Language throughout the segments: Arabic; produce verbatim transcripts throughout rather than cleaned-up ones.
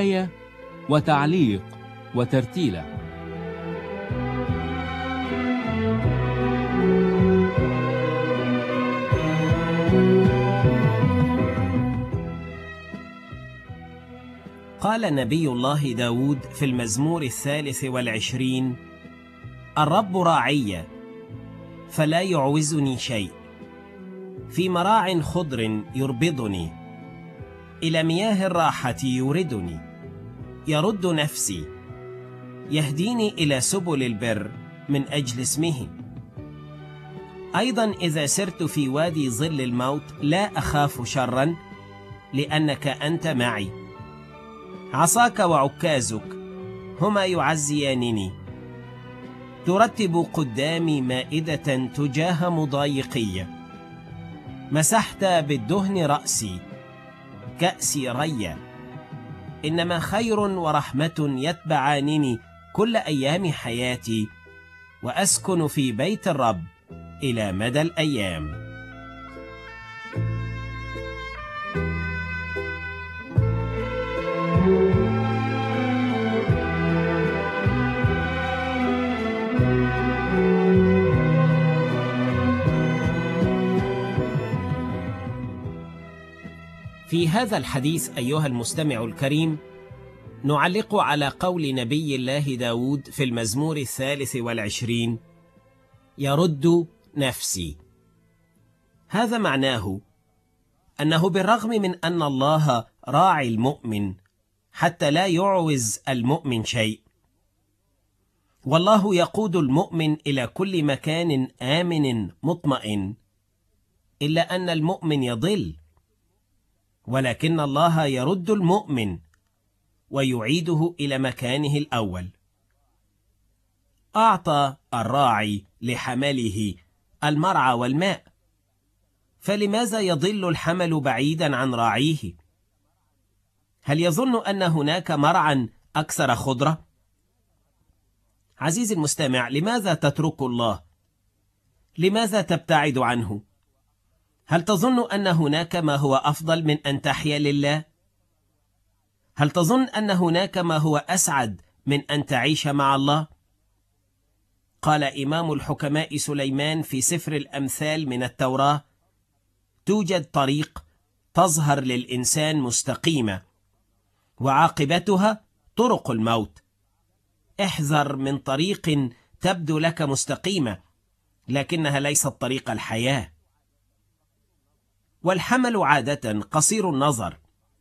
حكاية وتعليق وترتيلة. قال نبي الله داود في المزمور الثالث والعشرين: الرب راعي فلا يعوزني شيء، في مراع خضر يربضني، إلى مياه الراحة يوردني، يرد نفسي، يهديني إلى سبل البر من أجل اسمه. أيضا إذا سرت في وادي ظل الموت لا أخاف شرا، لأنك أنت معي، عصاك وعكازك هما يعزيانني. ترتب قدامي مائدة تجاه مضايقي، مسحت بالدهن رأسي، كأسي ريا. إنما خير ورحمة يتبعانني كل أيام حياتي، وأسكن في بيت الرب إلى مدى الأيام. في هذا الحديث أيها المستمع الكريم، نعلق على قول نبي الله داود في المزمور الثالث والعشرين: يرد نفسي. هذا معناه أنه بالرغم من أن الله راعي المؤمن حتى لا يعوز المؤمن شيء، والله يقود المؤمن إلى كل مكان آمن مطمئن، إلا أن المؤمن يضل، ولكن الله يرد المؤمن ويعيده إلى مكانه الأول. أعطى الراعي لحمله المرعى والماء، فلماذا يضل الحمل بعيدا عن راعيه؟ هل يظن أن هناك مرعى أكثر خضرة؟ عزيزي المستمع، لماذا تترك الله؟ لماذا تبتعد عنه؟ هل تظن أن هناك ما هو أفضل من أن تحيا لله؟ هل تظن أن هناك ما هو أسعد من أن تعيش مع الله؟ قال إمام الحكماء سليمان في سفر الأمثال من التوراة: توجد طريق تظهر للإنسان مستقيمة، وعاقبتها طرق الموت. احذر من طريق تبدو لك مستقيمة لكنها ليست طريق الحياة. والحمل عادة قصير النظر،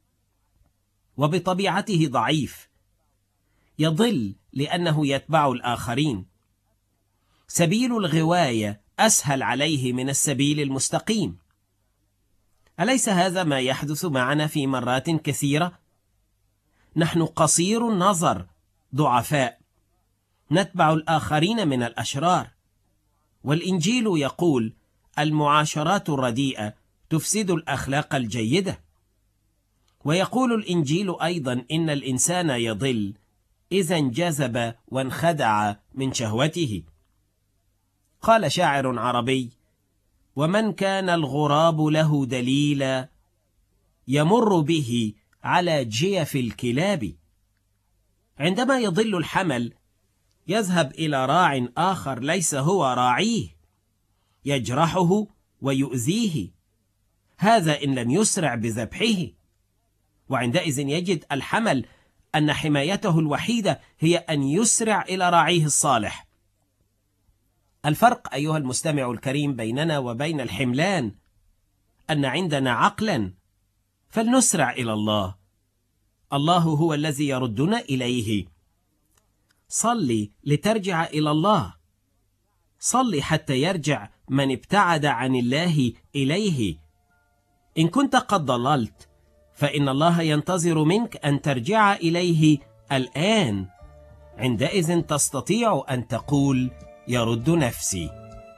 وبطبيعته ضعيف، يضل لأنه يتبع الآخرين. سبيل الغواية أسهل عليه من السبيل المستقيم. أليس هذا ما يحدث معنا في مرات كثيرة؟ نحن قصير النظر، ضعفاء، نتبع الآخرين من الأشرار. والإنجيل يقول: المعاشرات الرديئة تفسد الأخلاق الجيدة. ويقول الإنجيل أيضا إن الإنسان يضل إذا انجذب وانخدع من شهوته. قال شاعر عربي: ومن كان الغراب له دليلا، يمر به على جيف الكلاب. عندما يضل الحمل يذهب إلى راع آخر ليس هو راعيه، يجرحه ويؤذيه، هذا إن لم يسرع بذبحه. وعندئذ يجد الحمل أن حمايته الوحيدة هي أن يسرع إلى راعيه الصالح. الفرق أيها المستمع الكريم بيننا وبين الحملان أن عندنا عقلا، فلنسرع إلى الله. الله هو الذي يردنا إليه. صلي لترجع إلى الله، صلي حتى يرجع من ابتعد عن الله إليه. إن كنت قد ضللت فإن الله ينتظر منك أن ترجع إليه الآن. عندئذ تستطيع أن تقول: يرد نفسي.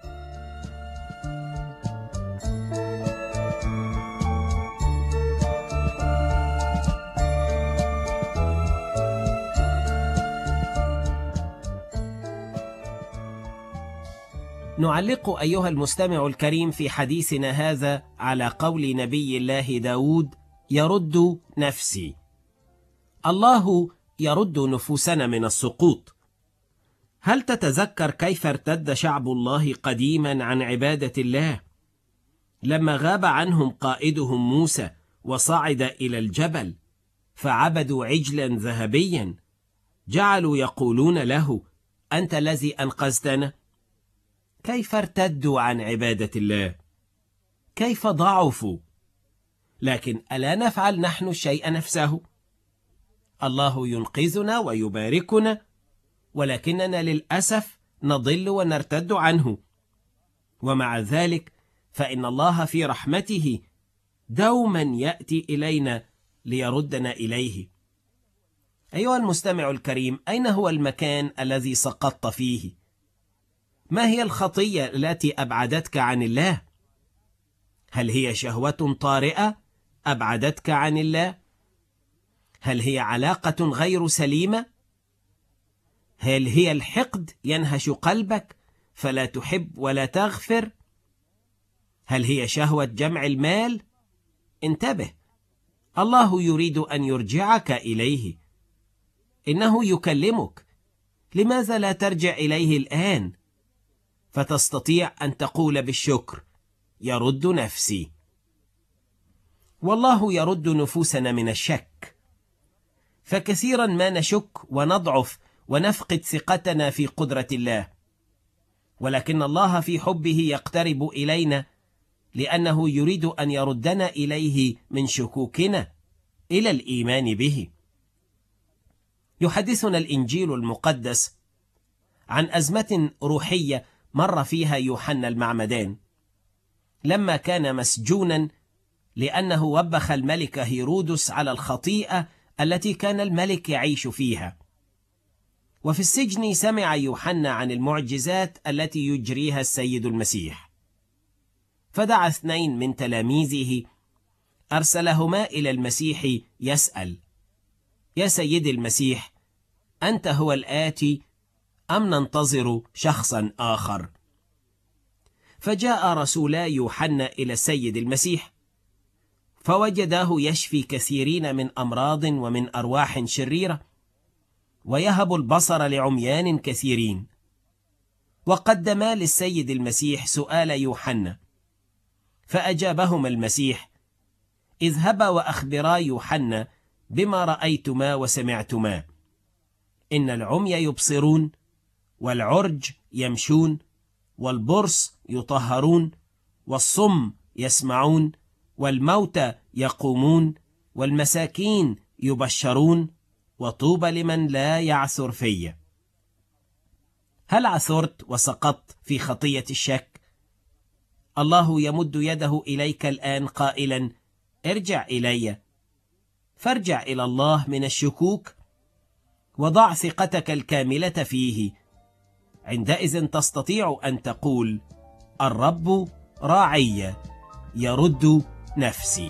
نعلق أيها المستمع الكريم في حديثنا هذا على قول نبي الله داود: يرد نفسي. الله يرد نفوسنا من السقوط. هل تتذكر كيف ارتد شعب الله قديما عن عبادة الله لما غاب عنهم قائدهم موسى وصعد إلى الجبل فعبدوا عجلا ذهبيا، جعلوا يقولون له: أنت الذي أنقذتنا؟ كيف ارتدوا عن عبادة الله؟ كيف ضعفوا؟ لكن ألا نفعل نحن الشيء نفسه؟ الله ينقذنا ويباركنا، ولكننا للأسف نضل ونرتد عنه. ومع ذلك فإن الله في رحمته دوما يأتي إلينا ليردنا إليه. أيها المستمع الكريم، أين هو المكان الذي سقطت فيه؟ ما هي الخطية التي أبعدتك عن الله؟ هل هي شهوة طارئة أبعدتك عن الله؟ هل هي علاقة غير سليمة؟ هل هي الحقد ينهش قلبك فلا تحب ولا تغفر؟ هل هي شهوة جمع المال؟ انتبه، الله يريد أن يرجعك إليه. إنه يكلمك. لماذا لا ترجع إليه الآن فتستطيع أن تقول بالشكر: يرد نفسي؟ والله يرد نفوسنا من الشك، فكثيرا ما نشك ونضعف ونفقد ثقتنا في قدرة الله، ولكن الله في حبه يقترب إلينا لأنه يريد أن يردنا إليه من شكوكنا إلى الإيمان به. يحدثنا الإنجيل المقدس عن أزمة روحية مر فيها يوحنا المعمدان لما كان مسجونا لأنه وبخ الملك هيرودس على الخطيئة التي كان الملك يعيش فيها. وفي السجن سمع يوحنا عن المعجزات التي يجريها السيد المسيح، فدعا اثنين من تلاميذه أرسلهما إلى المسيح يسأل: يا سيد المسيح، أنت هو الآتي أم ننتظر شخصا آخر؟ فجاء رسولا يوحنا إلى السيد المسيح فوجداه يشفي كثيرين من أمراض ومن أرواح شريرة، ويهب البصر لعميان كثيرين. وقدما للسيد المسيح سؤال يوحنا، فأجابهما المسيح: اذهبا وأخبرا يوحنا بما رأيتما وسمعتما، إن العمي يبصرون، والعرج يمشون، والبرص يطهرون، والصم يسمعون، والموتى يقومون، والمساكين يبشرون، وطوبى لمن لا يعثر في. هل عثرت وسقطت في خطية الشك؟ الله يمد يده إليك الآن قائلا: ارجع إلي. فارجع إلى الله من الشكوك وضع ثقتك الكاملة فيه. عندئذ تستطيع أن تقول: الرب راعي يرد نفسي.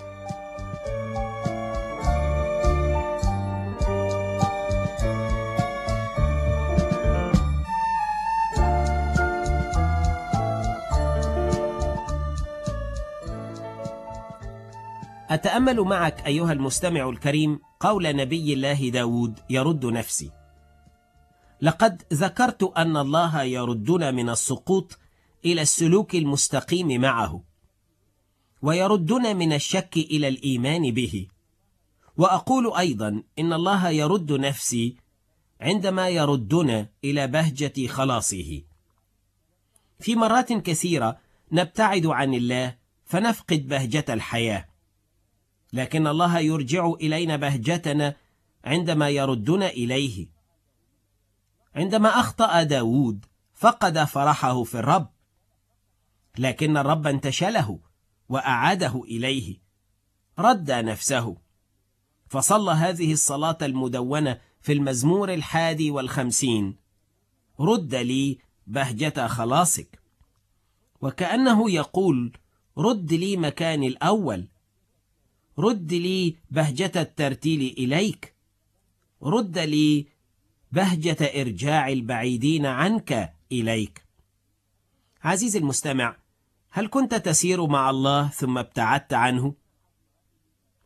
أتأمل معك أيها المستمع الكريم قول نبي الله داود: يرد نفسي. لقد ذكرت أن الله يردنا من السقوط إلى السلوك المستقيم معه، ويردنا من الشك إلى الإيمان به. وأقول أيضا إن الله يرد نفسي عندما يردنا إلى بهجة خلاصه. في مرات كثيرة نبتعد عن الله فنفقد بهجة الحياة، لكن الله يرجع إلينا بهجتنا عندما يردنا إليه. عندما أخطأ داود فقد فرحه في الرب، لكن الرب انتشله وأعاده إليه، رد نفسه، فصلى هذه الصلاة المدونة في المزمور الحادي والخمسين: رد لي بهجة خلاصك. وكأنه يقول: رد لي مكاني الأول، رد لي بهجة الترتيل إليك، رد لي بهجة إرجاع البعيدين عنك إليك. عزيزي المستمع، هل كنت تسير مع الله ثم ابتعدت عنه؟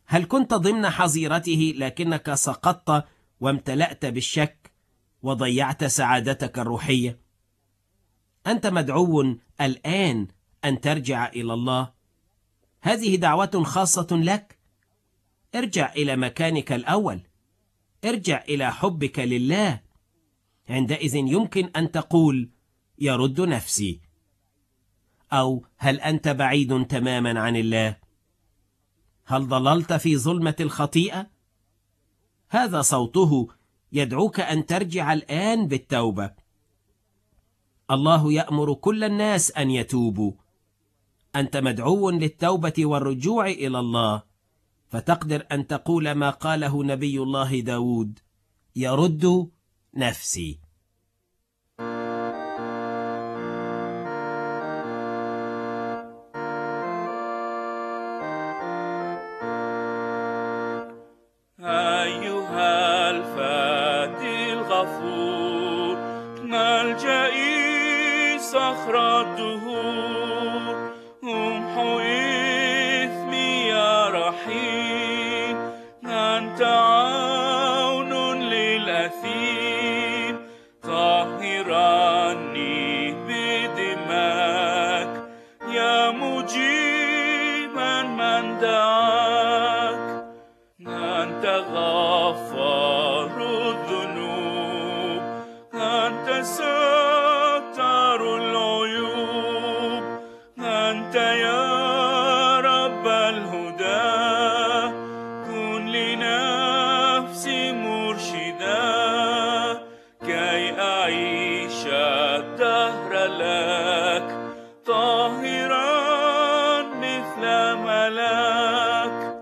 هل كنت ضمن حظيرته لكنك سقطت وامتلأت بالشك وضيعت سعادتك الروحية؟ أنت مدعو الآن أن ترجع إلى الله. هذه دعوة خاصة لك. ارجع إلى مكانك الأول. ارجع إلى حبك لله. عندئذ يمكن أن تقول: يرد نفسي. أو هل أنت بعيد تماما عن الله؟ هل ضللت في ظلمة الخطيئة؟ هذا صوته يدعوك أن ترجع الآن بالتوبة. الله يأمر كل الناس أن يتوبوا. أنت مدعو للتوبة والرجوع إلى الله، فتقدر أن تقول ما قاله نبي الله داود: يرد نفسي. أيها الفادي الغفور، ملجئي صخر الدهور، امحو إثمي يا رحيم، أنت عون للأثيم، طهرني بدماك يا مجيبا من دعاك، أنت غفار الذنوب، أنت ستار العيوب، أنت يا رب الهدى، كن لنفسي مرشدا، كي أعيش الدهر لك، طاهرا مثل ملاك.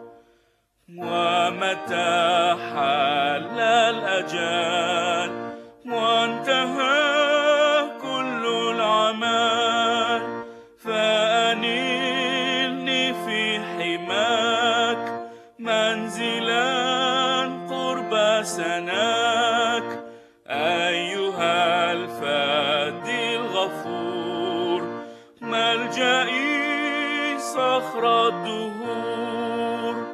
ومتى حل الأجل وانتهى كل الأعمال، فأنلني في حماك منزلا قرب سناك، أيها الفادي الغفور، ملجئي صخر الدهور.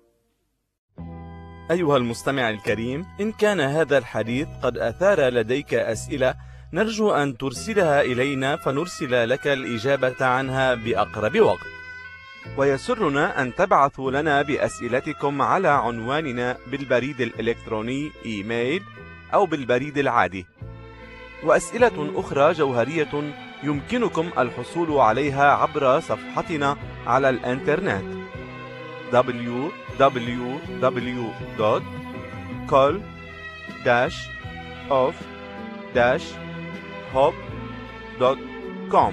أيها المستمع الكريم، إن كان هذا الحديث قد أثار لديك أسئلة، نرجو أن ترسلها إلينا فنرسل لك الإجابة عنها بأقرب وقت. ويسرنا أن تبعثوا لنا بأسئلتكم على عنواننا بالبريد الإلكتروني إيميل أو بالبريد العادي. وأسئلة أخرى جوهرية يمكنكم الحصول عليها عبر صفحتنا على الإنترنت دبليو دبليو دبليو دوت كول داش اوف داش هوب دوت كوم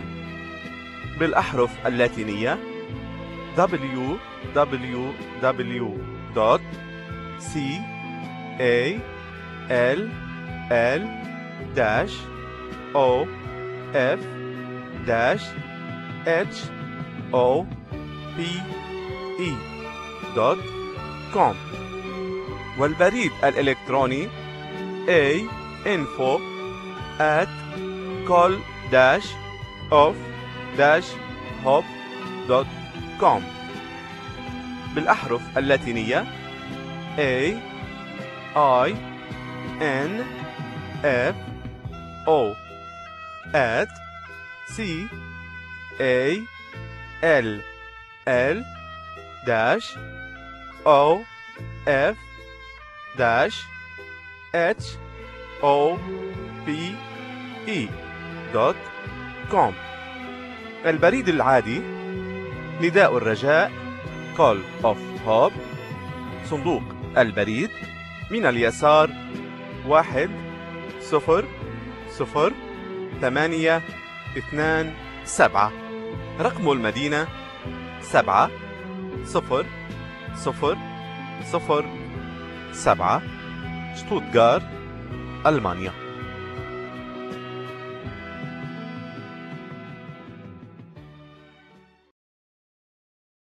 بالأحرف اللاتينية دبليو دبليو دبليو دوت سي إيه إل إل داش أو إف داش إتش أو بي إي دوت كوم، والبريد الإلكتروني a info at call dash of dash hop دوت كوم بالأحرف اللاتينية A I N F O at C A L L dash O F dash H O P E دوت كوم. البريد العادي نداء الرجاء Call of Hope، صندوق البريد من اليسار واحد صفر صفر ثمانية اثنان سبعة، رقم المدينة سبعة صفر صفر صفر سبعة، شتوتغارت، ألمانيا.